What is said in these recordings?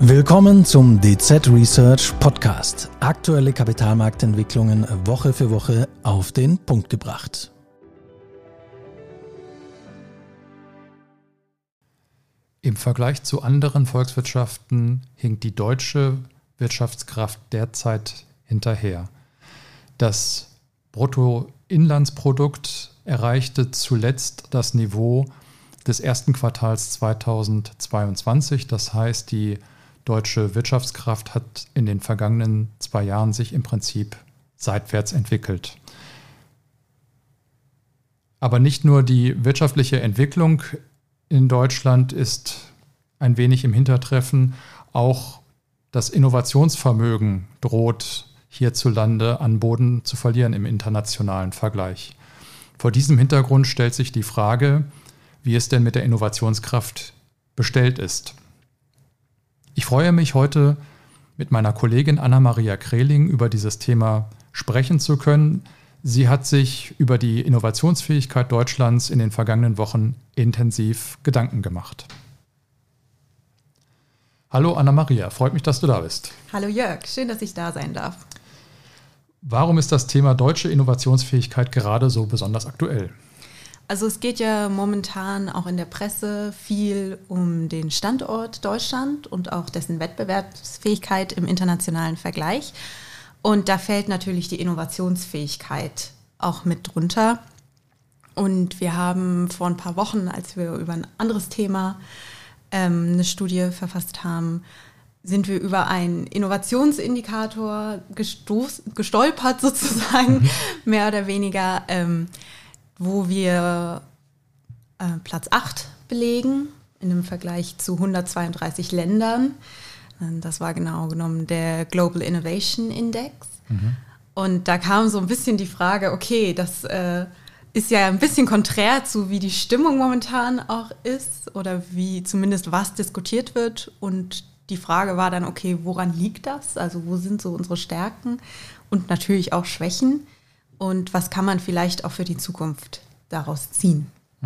Willkommen zum DZ Research Podcast. Aktuelle Kapitalmarktentwicklungen Woche für Woche auf den Punkt gebracht. Im Vergleich zu anderen Volkswirtschaften hinkt die deutsche Wirtschaftskraft derzeit hinterher. Das Bruttoinlandsprodukt erreichte zuletzt das Niveau des ersten Quartals 2022. Das heißt, die deutsche Wirtschaftskraft hat in den vergangenen 2 Jahren sich im Prinzip seitwärts entwickelt. Aber nicht nur die wirtschaftliche Entwicklung in Deutschland ist ein wenig im Hintertreffen, auch das Innovationsvermögen droht hierzulande an Boden zu verlieren im internationalen Vergleich. Vor diesem Hintergrund stellt sich die Frage, wie es denn mit der Innovationskraft bestellt ist. Ich freue mich, heute mit meiner Kollegin Anna-Maria Kreling über dieses Thema sprechen zu können. Sie hat sich über die Innovationsfähigkeit Deutschlands in den vergangenen Wochen intensiv Gedanken gemacht. Hallo Anna-Maria, freut mich, dass du da bist. Hallo Jörg, schön, dass ich da sein darf. Warum ist das Thema deutsche Innovationsfähigkeit gerade so besonders aktuell? Also es geht ja momentan auch in der Presse viel um den Standort Deutschland und auch dessen Wettbewerbsfähigkeit im internationalen Vergleich. Und da fällt natürlich die Innovationsfähigkeit auch mit drunter. Und wir haben vor ein paar Wochen, als wir über ein anderes Thema eine Studie verfasst haben, sind wir über einen Innovationsindikator gestolpert sozusagen, mehr oder weniger, wo wir Platz 8 belegen in einem Vergleich zu 132 Ländern. Das war genau genommen der Global Innovation Index. Und da kam so ein bisschen die Frage, okay, das ist ja ein bisschen konträr zu, wie die Stimmung momentan auch ist oder wie zumindest was diskutiert wird. Und die Frage war dann, okay, woran liegt das? Also wo sind so unsere Stärken und natürlich auch Schwächen? Und was kann man vielleicht auch für die Zukunft daraus ziehen?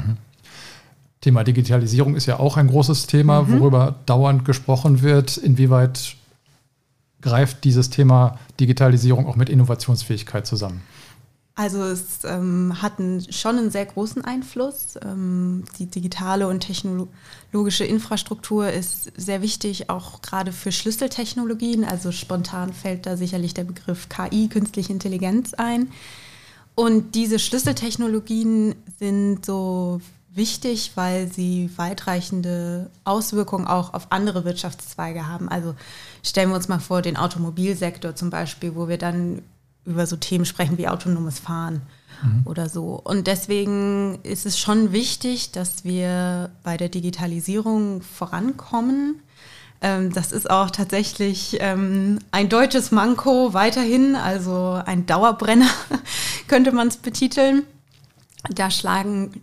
Thema Digitalisierung ist ja auch ein großes Thema, worüber dauernd gesprochen wird. Inwieweit greift dieses Thema Digitalisierung auch mit Innovationsfähigkeit zusammen? Also es hat schon einen sehr großen Einfluss. Die digitale und technologische Infrastruktur ist sehr wichtig, auch gerade für Schlüsseltechnologien. Also spontan fällt da sicherlich der Begriff KI, künstliche Intelligenz, ein. Und diese Schlüsseltechnologien sind so wichtig, weil sie weitreichende Auswirkungen auch auf andere Wirtschaftszweige haben. Also stellen wir uns mal vor, den Automobilsektor zum Beispiel, wo wir dann über so Themen sprechen wie autonomes Fahren oder so. Und deswegen ist es schon wichtig, dass wir bei der Digitalisierung vorankommen. Das ist auch tatsächlich ein deutsches Manko weiterhin, also ein Dauerbrenner könnte man es betiteln. Da schlagen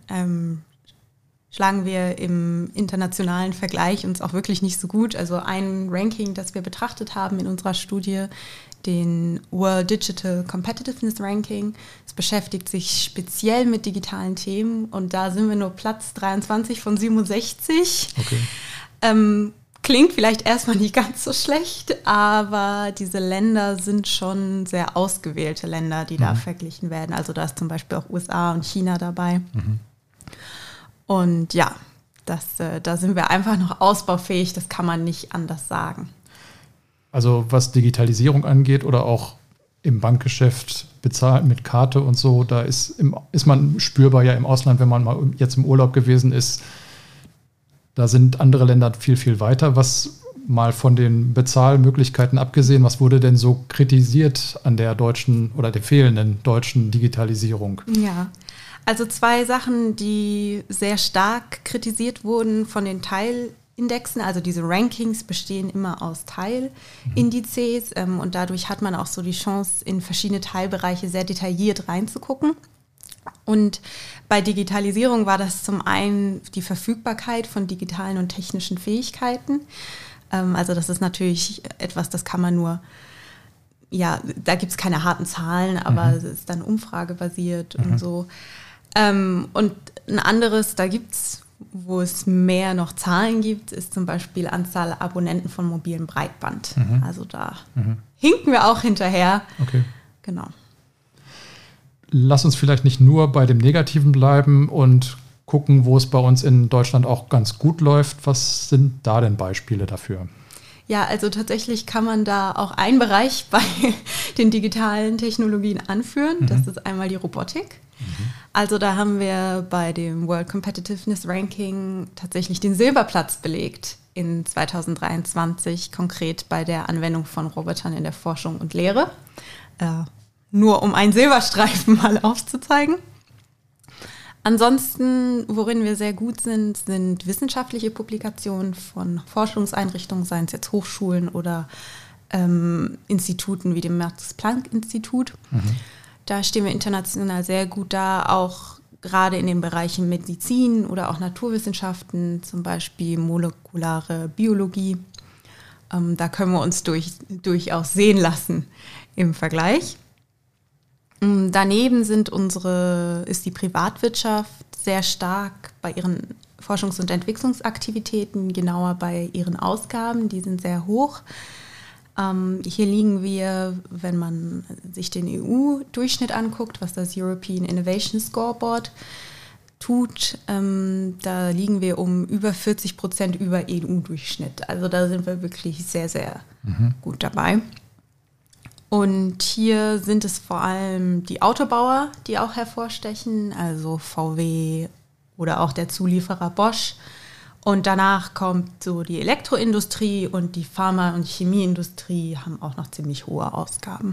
wir im internationalen Vergleich uns auch wirklich nicht so gut. Also ein Ranking, das wir betrachtet haben in unserer Studie, den World Digital Competitiveness Ranking. Es beschäftigt sich speziell mit digitalen Themen und da sind wir nur Platz 23 von 67. Okay. Klingt vielleicht erstmal nicht ganz so schlecht, aber diese Länder sind schon sehr ausgewählte Länder, die da verglichen werden. Also da ist zum Beispiel auch USA und China dabei. Und ja, da sind wir einfach noch ausbaufähig, das kann man nicht anders sagen. Also was Digitalisierung angeht oder auch im Bankgeschäft bezahlt mit Karte und so, da ist man spürbar ja im Ausland, wenn man mal jetzt im Urlaub gewesen ist, da sind andere Länder viel, viel weiter. Was mal von den Bezahlmöglichkeiten abgesehen, was wurde denn so kritisiert an der deutschen oder der fehlenden deutschen Digitalisierung? Ja, also 2 Sachen, die sehr stark kritisiert wurden von den Teilindexen. Also diese Rankings bestehen immer aus Teilindizes und dadurch hat man auch so die Chance, in verschiedene Teilbereiche sehr detailliert reinzugucken. Und bei Digitalisierung war das zum einen die Verfügbarkeit von digitalen und technischen Fähigkeiten. Also das ist natürlich etwas, das kann man nur, ja, da gibt es keine harten Zahlen, aber es ist dann umfragebasiert und so. Und ein anderes, da gibt es wo es mehr noch Zahlen gibt, ist zum Beispiel Anzahl Abonnenten von mobilem Breitband. Also da hinken wir auch hinterher. Okay. Genau. Lass uns vielleicht nicht nur bei dem Negativen bleiben und gucken, wo es bei uns in Deutschland auch ganz gut läuft. Was sind da denn Beispiele dafür? Ja, also tatsächlich kann man da auch einen Bereich bei den digitalen Technologien anführen. Das ist einmal die Robotik. Also da haben wir bei dem World Competitiveness Ranking tatsächlich den Silberplatz belegt in 2023, konkret bei der Anwendung von Robotern in der Forschung und Lehre. Nur um einen Silberstreifen mal aufzuzeigen. Ansonsten, worin wir sehr gut sind, sind wissenschaftliche Publikationen von Forschungseinrichtungen, seien es jetzt Hochschulen oder Instituten wie dem Max-Planck-Institut. Da stehen wir international sehr gut da, auch gerade in den Bereichen Medizin oder auch Naturwissenschaften, zum Beispiel molekulare Biologie. Da können wir uns durchaus sehen lassen im Vergleich. Daneben ist die Privatwirtschaft sehr stark bei ihren Forschungs- und Entwicklungsaktivitäten, genauer bei ihren Ausgaben, die sind sehr hoch. Hier liegen wir, wenn man sich den EU-Durchschnitt anguckt, was das European Innovation Scoreboard tut, da liegen wir um über 40% über EU-Durchschnitt. Also da sind wir wirklich sehr, sehr gut dabei. Und hier sind es vor allem die Autobauer, die auch hervorstechen, also VW oder auch der Zulieferer Bosch. Und danach kommt so die Elektroindustrie und die Pharma- und Chemieindustrie haben auch noch ziemlich hohe Ausgaben.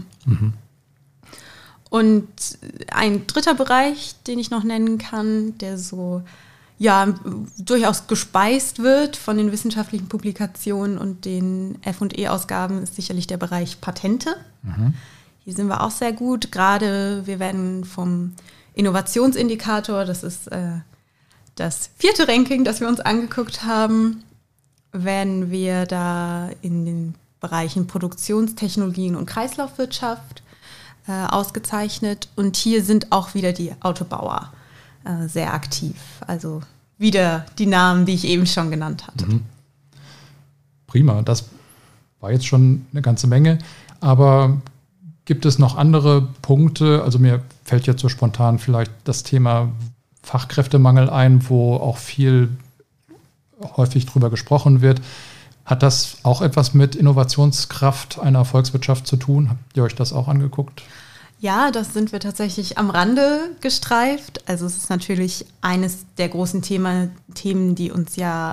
Und ein dritter Bereich, den ich noch nennen kann, der so durchaus gespeist wird von den wissenschaftlichen Publikationen und den F&E-Ausgaben, ist sicherlich der Bereich Patente. Hier sind wir auch sehr gut. Gerade wir werden vom Innovationsindikator, das ist das 4. Ranking, das wir uns angeguckt haben, werden wir da in den Bereichen Produktionstechnologien und Kreislaufwirtschaft ausgezeichnet. Und hier sind auch wieder die Autobauer sehr aktiv. Also wieder die Namen, die ich eben schon genannt hatte. Prima, das war jetzt schon eine ganze Menge. Aber gibt es noch andere Punkte? Also mir fällt jetzt so spontan vielleicht das Thema Fachkräftemangel ein, wo auch häufig drüber gesprochen wird. Hat das auch etwas mit Innovationskraft einer Volkswirtschaft zu tun? Habt ihr euch das auch angeguckt? Ja, das sind wir tatsächlich am Rande gestreift. Also es ist natürlich eines der großen Themen, die uns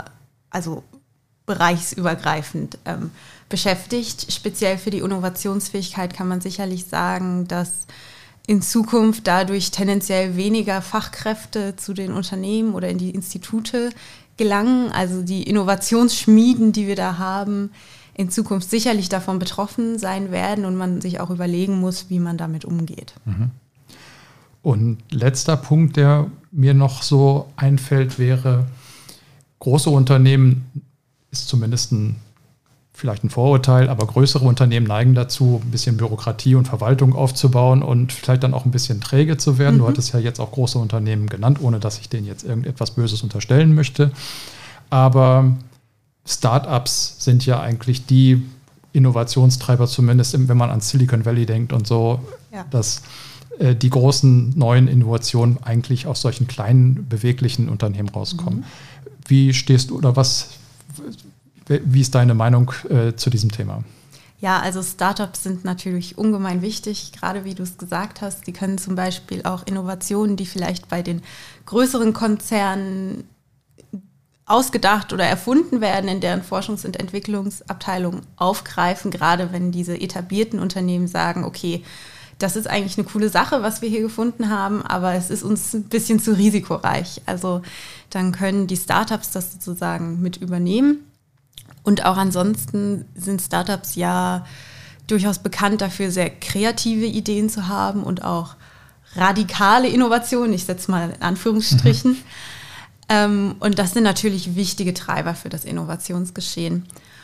bereichsübergreifend beschäftigt. Speziell für die Innovationsfähigkeit kann man sicherlich sagen, dass in Zukunft dadurch tendenziell weniger Fachkräfte zu den Unternehmen oder in die Institute gelangen. Also die Innovationsschmieden, die wir da haben, in Zukunft sicherlich davon betroffen sein werden und man sich auch überlegen muss, wie man damit umgeht. Und letzter Punkt, der mir noch so einfällt, wäre, große Unternehmen ist zumindest vielleicht ein Vorurteil, aber größere Unternehmen neigen dazu, ein bisschen Bürokratie und Verwaltung aufzubauen und vielleicht dann auch ein bisschen träge zu werden. Du hattest ja jetzt auch große Unternehmen genannt, ohne dass ich denen jetzt irgendetwas Böses unterstellen möchte. Aber Startups sind ja eigentlich die Innovationstreiber, zumindest wenn man an Silicon Valley denkt und so, dass die großen neuen Innovationen eigentlich aus solchen kleinen, beweglichen Unternehmen rauskommen. Wie stehst du oder wie ist deine Meinung zu diesem Thema? Ja, also Startups sind natürlich ungemein wichtig, gerade wie du es gesagt hast. Die können zum Beispiel auch Innovationen, die vielleicht bei den größeren Konzernen ausgedacht oder erfunden werden, in deren Forschungs- und Entwicklungsabteilung aufgreifen, gerade wenn diese etablierten Unternehmen sagen, okay, das ist eigentlich eine coole Sache, was wir hier gefunden haben, aber es ist uns ein bisschen zu risikoreich. Also dann können die Startups das sozusagen mit übernehmen. Und auch ansonsten sind Startups ja durchaus bekannt dafür, sehr kreative Ideen zu haben und auch radikale Innovationen, ich setze mal in Anführungsstrichen. Und das sind natürlich wichtige Treiber für das Innovationsgeschehen.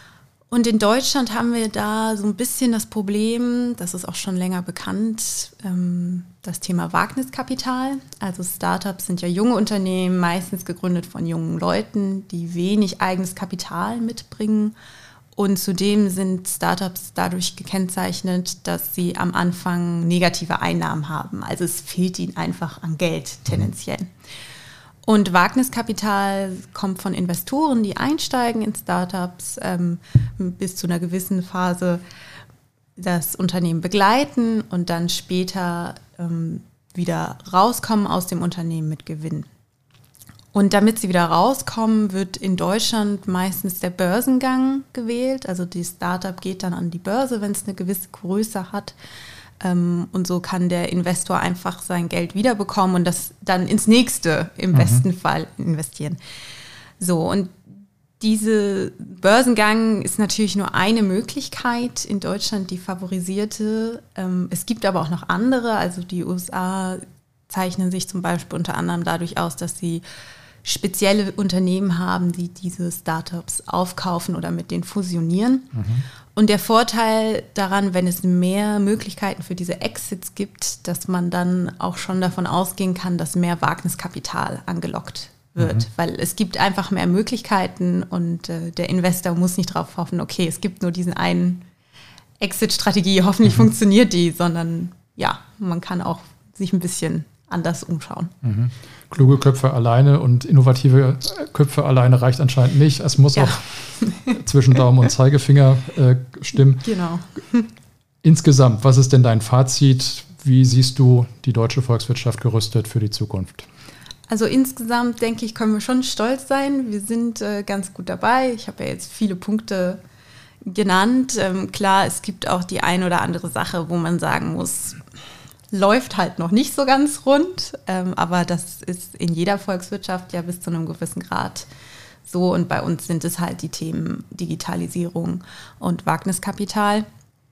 Und in Deutschland haben wir da so ein bisschen das Problem, das ist auch schon länger bekannt, das Thema Wagniskapital. Also Startups sind ja junge Unternehmen, meistens gegründet von jungen Leuten, die wenig eigenes Kapital mitbringen. Und zudem sind Startups dadurch gekennzeichnet, dass sie am Anfang negative Einnahmen haben. Also es fehlt ihnen einfach an Geld tendenziell. Und Wagniskapital kommt von Investoren, die einsteigen in Startups, bis zu einer gewissen Phase das Unternehmen begleiten und dann später wieder rauskommen aus dem Unternehmen mit Gewinn. Und damit sie wieder rauskommen, wird in Deutschland meistens der Börsengang gewählt. Also die Startup geht dann an die Börse, wenn es eine gewisse Größe hat. Und so kann der Investor einfach sein Geld wiederbekommen und das dann ins nächste im besten Fall investieren. So, und diese Börsengang ist natürlich nur eine Möglichkeit in Deutschland, die favorisierte. Es gibt aber auch noch andere. Also die USA zeichnen sich zum Beispiel unter anderem dadurch aus, dass sie spezielle Unternehmen haben, die diese Startups aufkaufen oder mit denen fusionieren. Und der Vorteil daran, wenn es mehr Möglichkeiten für diese Exits gibt, dass man dann auch schon davon ausgehen kann, dass mehr Wagniskapital angelockt wird. Weil es gibt einfach mehr Möglichkeiten und der Investor muss nicht darauf hoffen, okay, es gibt nur diesen einen Exit-Strategie, hoffentlich funktioniert die, sondern ja, man kann auch sich ein bisschen anders umschauen. Kluge Köpfe alleine und innovative Köpfe alleine reicht anscheinend nicht. Es muss auch zwischen Daumen und Zeigefinger stimmen. Genau. Insgesamt, was ist denn dein Fazit? Wie siehst du die deutsche Volkswirtschaft gerüstet für die Zukunft? Also insgesamt, denke ich, können wir schon stolz sein. Wir sind ganz gut dabei. Ich habe ja jetzt viele Punkte genannt. Klar, es gibt auch die ein oder andere Sache, wo man sagen muss, läuft halt noch nicht so ganz rund, aber das ist in jeder Volkswirtschaft ja bis zu einem gewissen Grad so und bei uns sind es halt die Themen Digitalisierung und Wagniskapital.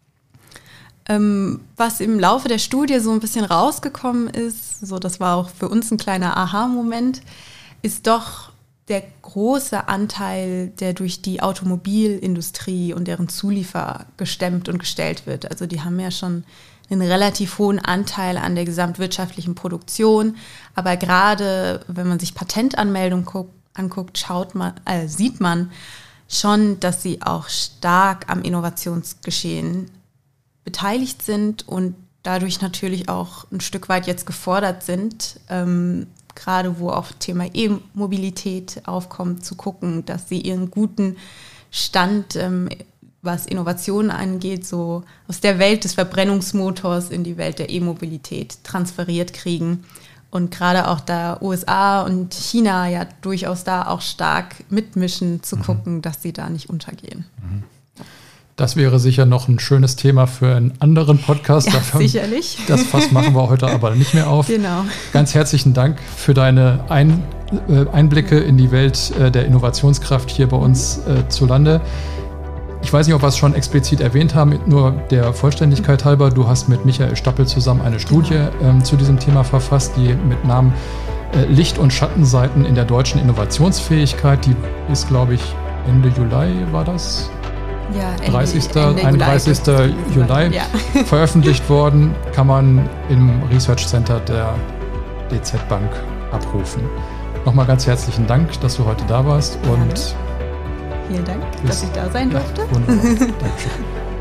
Was im Laufe der Studie so ein bisschen rausgekommen ist, so das war auch für uns ein kleiner Aha-Moment, ist doch der große Anteil, der durch die Automobilindustrie und deren Zulieferer gestemmt und gestellt wird. Also die haben ja schon einen relativ hohen Anteil an der gesamtwirtschaftlichen Produktion. Aber gerade wenn man sich Patentanmeldungen anguckt, sieht man schon, dass sie auch stark am Innovationsgeschehen beteiligt sind und dadurch natürlich auch ein Stück weit jetzt gefordert sind, gerade wo auch Thema E-Mobilität aufkommt, zu gucken, dass sie ihren guten Stand was Innovationen angeht, so aus der Welt des Verbrennungsmotors in die Welt der E-Mobilität transferiert kriegen. Und gerade auch da USA und China ja durchaus da auch stark mitmischen, zu gucken, dass sie da nicht untergehen. Das wäre sicher noch ein schönes Thema für einen anderen Podcast. Ja, sicherlich. Das Fass machen wir heute aber nicht mehr auf. Genau. Ganz herzlichen Dank für deine Einblicke in die Welt der Innovationskraft hier bei uns zu Lande. Ich weiß nicht, ob wir es schon explizit erwähnt haben, nur der Vollständigkeit halber. Du hast mit Michael Stappel zusammen eine Studie zu diesem Thema verfasst, die mit Namen Licht- und Schattenseiten in der deutschen Innovationsfähigkeit. Die ist, glaube ich, Ende Juli war das? Ja, 31. Juli veröffentlicht worden. Kann man im Research Center der DZ Bank abrufen. Nochmal ganz herzlichen Dank, dass du heute da warst. Und vielen Dank, dass ich da sein durfte. Ja, wunderbar. Dankeschön.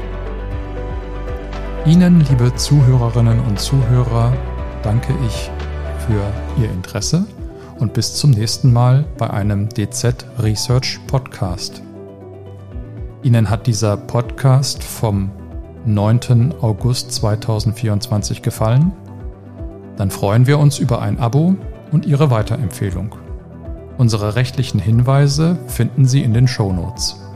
Ihnen, liebe Zuhörerinnen und Zuhörer, danke ich für Ihr Interesse und bis zum nächsten Mal bei einem DZ Research Podcast. Ihnen hat dieser Podcast vom 9. August 2024 gefallen? Dann freuen wir uns über ein Abo und Ihre Weiterempfehlung. Unsere rechtlichen Hinweise finden Sie in den Shownotes.